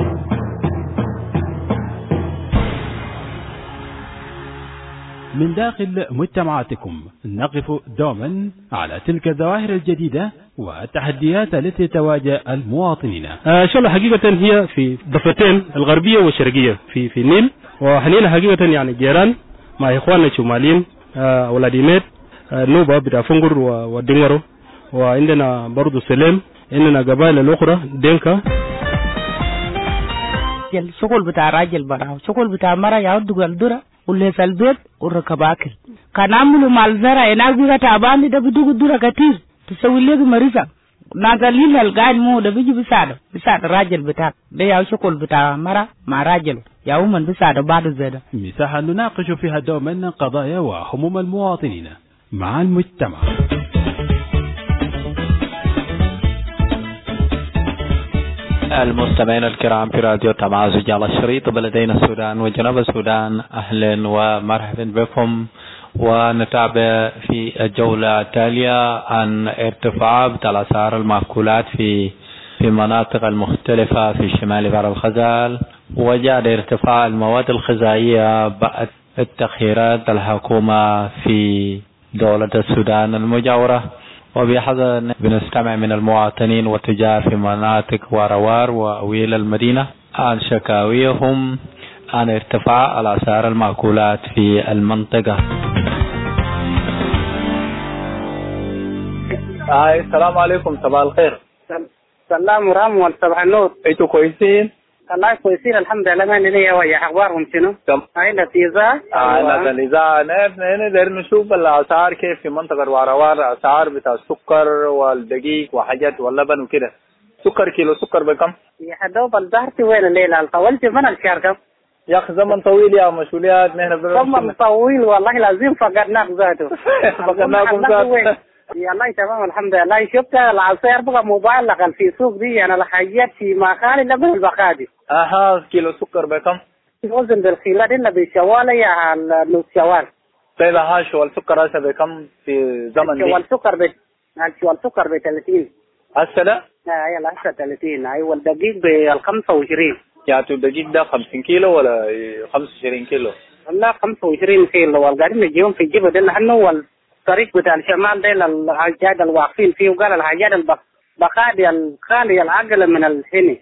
من داخل مجتمعاتكم نقف دوما على تلك الظواهر الجديدة والتحديات التي تواجه المواطنين. إن شاء الله حقيقة هي في ضفتين الغربية والشرقية في النيل، وحنين حقيقة يعني جيران مع إخواننا الشماليين ولاديمير نوبة بتاع فنجر ودينغرو، وعندنا برضو سليم، عندنا قبائل الأخرى دينكا. الشغل بتاع راجل برا شغل بتاع مرة يعود الدرة واللي في البيت والركب أكل. كان عملوا مع الزرع هناك بيجا تعبان ده بدوق الدرة كتير تسوي ليه مريضة نازلين القاعد مو ده بيجي بيساعد الراجل بتاعك ده يا شغل بتاع مرة مع راجل يا من بيساعد بعض الزيادة. مساحة نناقش فيها دوما قضايا وهموم المواطنين مع المجتمع. المستمعين الكرام في راديو تمازج على الشريط بلدين السودان وجنوب السودان، أهلا ومرحبا بكم. ونتابع في الجولة التالية عن ارتفاع أسعار المأكولات في مناطق المختلفة في شمال بحر الغزال، وجاء ارتفاع المواد الغذائية بعد التخييرات الحكومة في دولة السودان المجاورة. وبهذا بنستمع من المواطنين والتجار في مناطق واروار وأويل المدينة عن شكاويهم عن ارتفاع الأسعار المأكولات في المنطقة. السلام عليكم، صباح الخير. سلام ورحمة صباح النور. انتوا كويسين؟ والله كويسين الحمد لله. ما لي ويا اخبارهم شنو؟ هاي الإذاعة. الإذاعة نقدر نشوف الأسعار كيف في منطقة واروار، أسعار بتاع السكر والدقيق وحاجات واللبن وكده. سكر كيلو سكر بكم؟ يا حدوب الظهرتي وين الليلة طولت من الشهر كم؟ يا أخي زمن طويل يا مسؤوليات نحن زمن طويل والله لازم فقدناك ذاته. فقدناكم ذاته. يا الله تمام الحمد لله. شفت العصير بقى مبالغ في سوق دي، انا الحاجات في مخالي لا بالبقادي. كيلو سكر بكم؟ وزن بالخيلات الا بشوال يا نص شوال. طيب شوال سكر هسه بكم في زمن دي؟ شوال سكر ب 30 هسه ده؟ يلا هسه 30. ايوه الدقيق ب 25. يعني الدقيق ده 50 كيلو ولا 25 كيلو؟ لا 25 كيلو والقاعدين نجيهم في الجبل ده لأنه هو الطريق بتاع الشمال ده للحاجات الواقفين فيه وقال الحاجات البقادي الخالية العقل من الهني.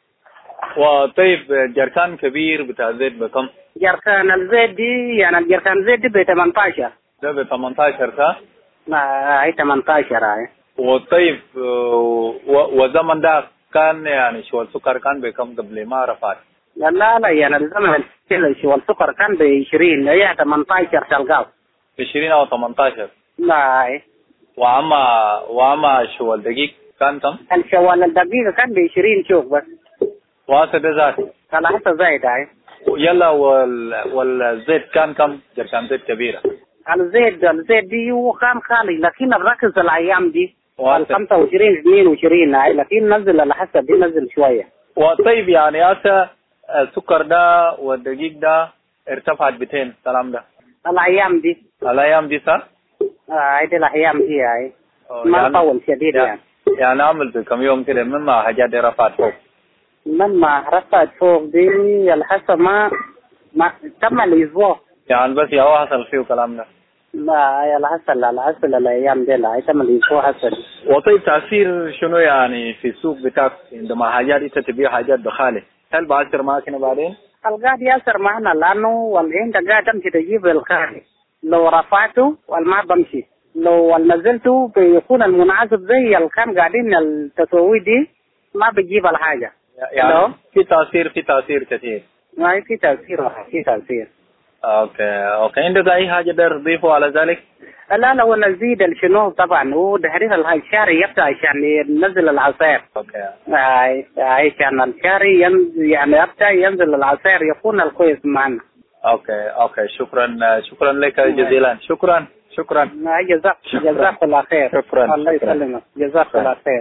وطيب جركان كبير بتاع زيت بكم؟ جركان الزيت دي يعني الجركان زيت دي ب 18. ده ب 18 صح؟ لا هي 18 هاي. وطيب وزمن ده كان يعني شو السكر كان بكم قبل ما عرفت؟ لا يعني الزمن شو السكر كان ب 20 هي 18 تلقاه. 20 أو 18. لا هي. وأما شو الدقيق كان كم؟ الشوال الدقيقة كان ب 20 شوك بس. واسد ذات؟ على حسب زايد هاي. يلا والزيت كان كم؟ جركان زيت كبيرة. الزيت دي هو كان خالي لكن الركز الأيام دي 25 22 هاي لكن نزل على حسب دي نزل شوية. وطيب يعني هسه السكر ده والدقيق ده ارتفعت 200 كلام ده. الأيام دي صح؟ هاي دي الأيام دي هاي. ما طول شديد يعني عمل بكم يوم كده مما حاجات دي رفعت فوق. مما رفعت فوق دي على حسب ما تم الأسبوع. يعني بس يا هو حصل فيه كلام ده. لا على حسب الأيام دي لا تم الأسبوع حصل. وطيب تأثير شنو يعني في السوق بتاعك عندما حاجات انت تبيع حاجات بخالي؟ هل بأثر معك هنا بعدين؟ القاعد يأثر معنا لأنه والأنت قاعد تمشي تجيب الخالي لو رفعته والما بمشي لو نزلته بيكون المناسب زي اللي كان قاعدين التسوي دي ما بتجيب الحاجة. يعني في تأثير كثير. ما في تأثير. اوكي عندك اي حاجة در تضيفه على ذلك؟ لا لو نزيد الشنو طبعا هو تحرير الشاري يبدأ عشان ينزل العصير. هاي كان الشاري يعني يبدأ ينزل العصير يكون الكويس معنا. اوكي شكرا لك جزيلا. شكرا جزاك الله خير. شكرا الله يسلمك. جزاك الله خير.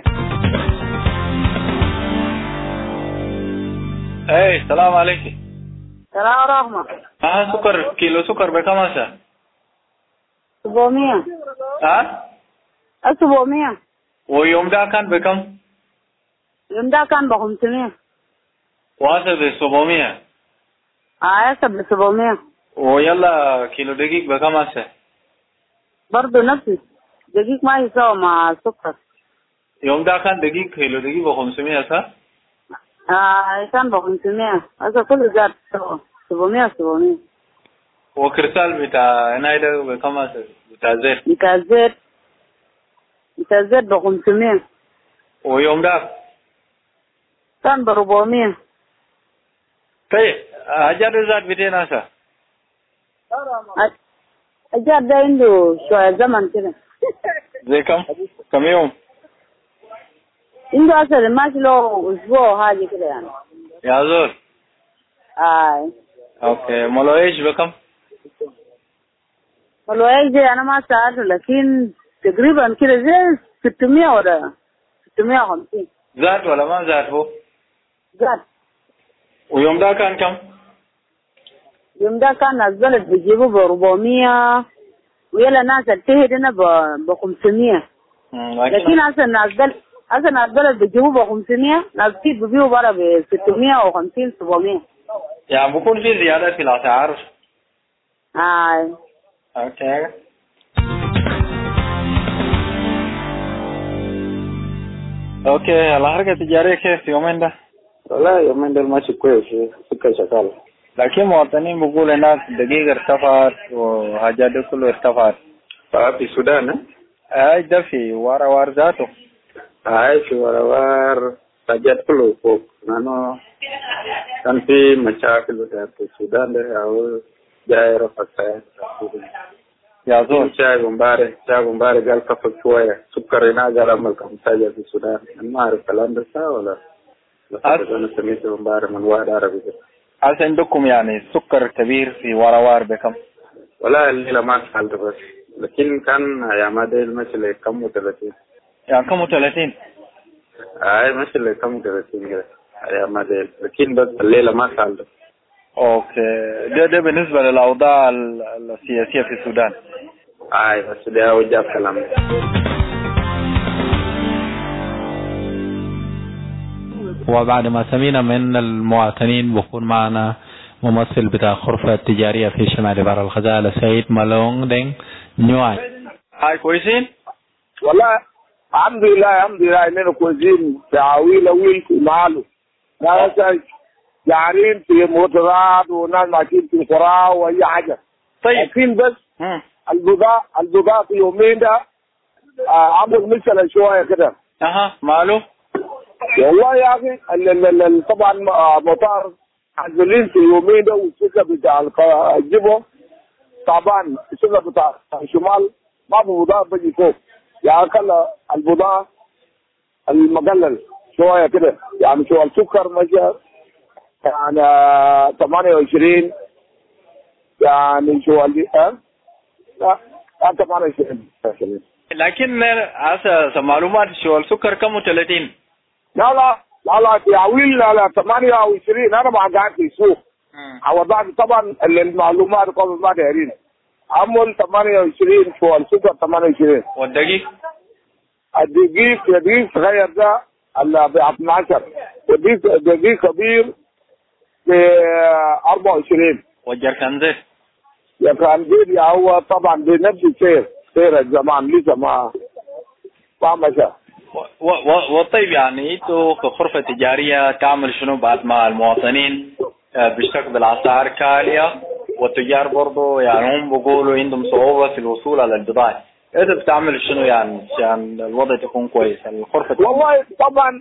السلام عليكم. السلام ورحمة. سكر كيلو سكر بكم هسه؟ 700. 700. ويوم ده كان بكم؟ يوم ده كان ب 500. وهسه ب 700. هسه ب 700. ويلا كيلو دقيق بكم هسه؟ برضه نفسي دقيق ما يساوي مع السكر. يوم ده كان كيلو دقيق ب 500 صح؟ كان ب 500 هسه كل زاد 700. وكرسال بتاع هنا بكم هسه؟ بتاع زيت ب 500. ويوم ده كان ب 400. طيب أجار زاد 200 هسه؟ أجار ده عنده شوية زمن كده. زي كم يوم؟ عنده هسه ماشي له أسبوع حاجة كده يعني. يا زول. اوكي مولو ايش بكم؟ مولو ايش دي انا ما سألته لكن تقريبا كده زي 600 ولا 650. زاد ولا ما زاد هو؟ زاد. ويوم ده كان كم؟ يوم ده كان نزلت بيجيبوا ب 400 ويلا ناس التهد هنا ب 500. لكن هسه نزلت بيجيبوا ب 500 ناس كتير بيبيعوا برا ب 650 700. يعني بكون في زيادة في الأسعار. اوكي. الحركة التجارية كيف يومين ده؟ والله يومين ده ماشي كويس سكر شغال. لكن مواطنين بيقول هناك دقيقة ارتفعت وحاجات دي كله ارتفعت. في السودان ده في وار ذاته. في وار حاجات كله فوق لأنه كان في مشاكل في السودان ده أو جاي رفع يا زول شايف مبارك قال كفك شوية سكر هنا قال عمل كم حاجة في السودان ما أعرف الكلام ده صح ولا أنا سميته مبارك من واحد عربي. هل عندكم يعني سكر كبير في وروار بكم؟ ولا الليلة ما سألت بس لكن كان يا مادة المثل كم 30. يعني كم 30؟ مثل كم 30 كده يا مادة لكن بس الليلة ما سألت. اوكي ده بالنسبة للأوضاع السياسية في السودان. بس ده وجه كلام. وبعد ما سمينا من المواطنين بكون معنا ممثل بتاع الغرفة التجارية في شمال بحر الغزال السيد مالونغ دينغ نيوان. هاي كويسين؟ والله الحمد لله اننا كويسين. تعاويل في ماله ناس جارين في موترات وناس ماشيين في القرى واي حاجه. طيب لكن بس البضاعة في يومين ده عمل مثل شويه كده. ماله؟ والله يا اخي طبعا مطار عازلين في يومين ده والسكه بتاع الجبهه طبعا السكه بتاع الشمال ما في بضاعه بيجي فوق. يعني خلى البضاعه المقلل شويه كده. يعني شو السكر ماشي يعني 28 يعني شو اللي لا 28. لكن هسه معلومات شو السكر كم 30؟ لا تعويل لا 28. انا ما قاعد في السوق. عوضات طبعا المعلومات قبل ما دايرين عمل 28 شو السكر 28. والدقيق؟ الدقيق صغير ده ب 12. دقيق كبير ب 24. والجركان زيت؟ جركان زيت هو طبعا بنفس سير الزمان لسه ما مشى. وطيب يعني انتوا كغرفة تجارية تعمل شنو بعد ما المواطنين بيشتكوا بالاسعار كالية والتجار برضو يعني هم بيقولوا عندهم صعوبة في الوصول على البضائع، انت بتعمل شنو يعني عشان الوضع يكون كويس الغرفة؟ والله طبعا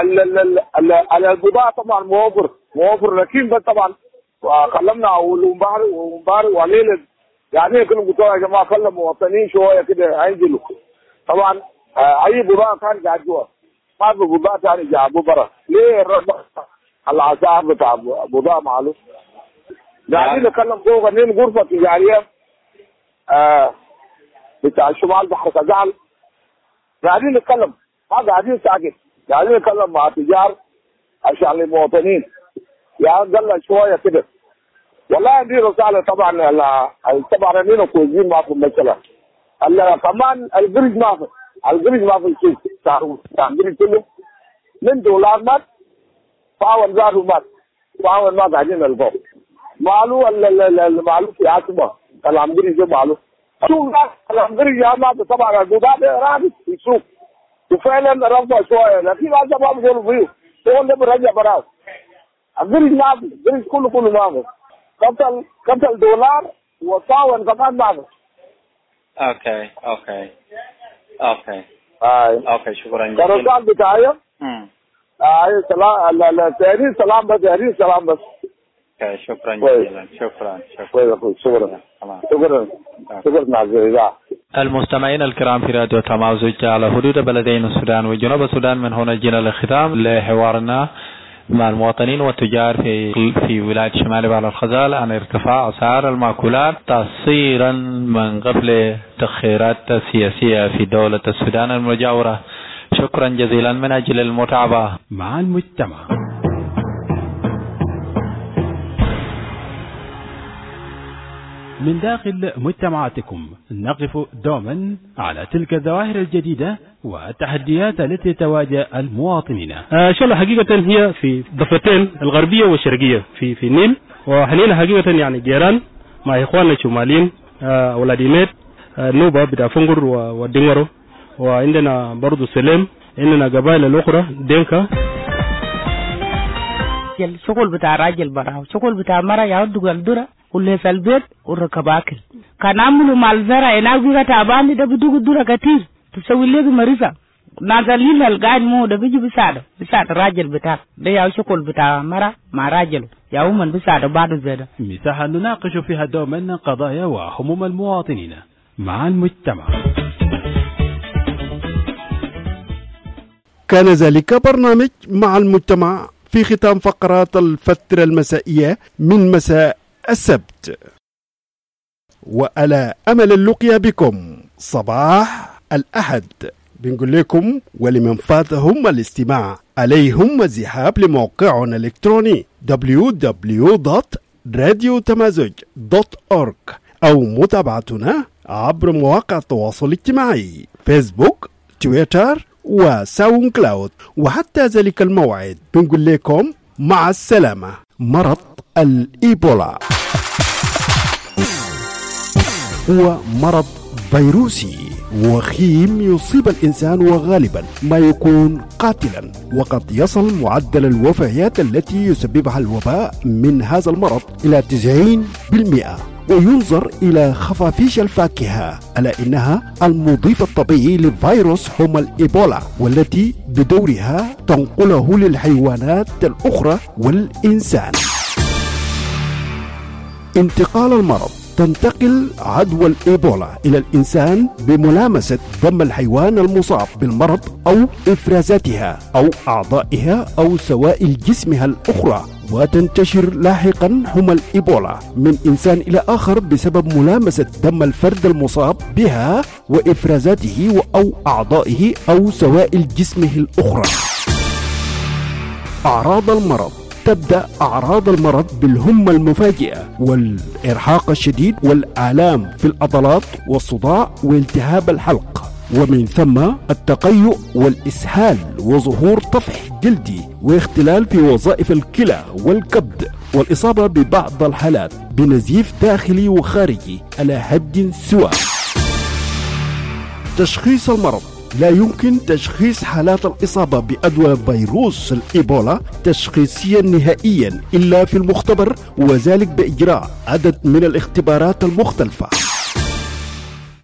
البضاعة طبعا موفر لكن بس طبعا كلمنا اول ومبارك وليلة يعني كانوا قلتوا يا جماعة خلوا المواطنين شوية كده ينزلوا. طبعا اي بضاعة كان قاعد جوا ما في بضاعة ثاني جابوا برا. ليه الرفع الاسعار بتاع بضاعة معلوم؟ قاعدين نتكلم فوق انين غرفة تجارية بتاع شمال بحر الغزال قاعدين نتكلم ما قاعدين ساكت، قاعدين نتكلم مع تجار عشان المواطنين يعني قلنا شوية كده. والله عندي رسالة طبعا طبعا اننا كويسين ما في المسألة. كمان القرش ما في السوق القرش كله من دولار مات فاول زادوا مات فاول ما قاعدين نلقوه مالو المالو في عاصمة القرش ده مالو شوف القرش يا ما طبعا البضاعة رابط في السوق وفعلا رفع شوية لكن هذا ما بيقولوا فيه هو اللي برجع براه. القرش ما في القرش كله ما في قتل دولار وصاون كمان ما في. اوكي شكرا جزيلا. الرسالة بتاعي سلام بس. شكرا جزيلا. شكرا المستمعين الكرام في راديو تمازج على حدود بلدين السودان وجنوب السودان، من هنا جينا الختام لحوارنا مع المواطنين والتجار في ولاية شمال بحر الغزال عن ارتفاع أسعار المأكولات تأثيرا من قبل تأخيرات سياسية في دولة السودان المجاورة. شكرا جزيلا من أجل المتابعة مع المجتمع. من داخل مجتمعاتكم نقف دوما على تلك الظواهر الجديدة والتحديات التي تواجه المواطنين. إن شاء الله حقيقة هي في ضفتين الغربية والشرقية في النيل، وحنين حقيقة يعني جيران مع إخواننا الشماليين ولاديميت نوبة بتاع فنجر ودينغرو، وعندنا برضو سليم، عندنا قبائل الأخرى دينكا. الشغل بتاع راجل براه، شغل بتاع مرة يعود الدرة واللي في البيت والركب أكل. كان عملوا مع الزرع هناك بيجا تعبان ده بدوق الدرة كتير تسوي ليه مريضة نازلين القاعد مو ده بيجي بيساعد الراجل بتاعك ده يا شغل بتاع مرة مع راجل يا من بيساعد بعض زيادة. مساحة نناقش فيها دوما قضايا وهموم المواطنين مع المجتمع. كان ذلك برنامج مع المجتمع في ختام فقرات الفترة المسائية من مساء السبت، وعلى أمل اللقيا بكم صباح الأحد. بنقول لكم ولمن فاتهم الاستماع عليهم الذهاب لموقعنا الإلكتروني www.radiotamazoj.org أو متابعتنا عبر مواقع التواصل الاجتماعي فيسبوك، تويتر وساوند كلاود. وحتى ذلك الموعد بنقول لكم مع السلامة مرض الإيبولا هو مرض فيروسي وخيم يصيب الإنسان وغالبا ما يكون قاتلا، وقد يصل معدل الوفيات التي يسببها الوباء من هذا المرض إلى 90%. وينظر إلى خفافيش الفاكهة على إنها المضيف الطبيعي لفيروس حمى الإيبولا، والتي بدورها تنقله للحيوانات الأخرى والإنسان. انتقال المرض: تنتقل عدوى الإيبولا إلى الإنسان بملامسة دم الحيوان المصاب بالمرض أو إفرازاتها أو أعضائها أو سوائل جسمها الأخرى، وتنتشر لاحقا حمى الإيبولا من إنسان إلى آخر بسبب ملامسة دم الفرد المصاب بها وإفرازاته أو أعضائه أو سوائل جسمه الأخرى. أعراض المرض: تبدأ أعراض المرض بالهمة المفاجئة والإرهاق الشديد والآلام في العضلات والصداع والتهاب الحلق، ومن ثم التقيؤ والإسهال وظهور طفح جلدي واختلال في وظائف الكلى والكبد، والإصابة ببعض الحالات بنزيف داخلي وخارجي على حد سواء. تشخيص المرض: لا يمكن تشخيص حالات الإصابة بأدوى فيروس الإيبولا تشخيصيا نهائيا إلا في المختبر، وذلك بإجراء عدد من الاختبارات المختلفة.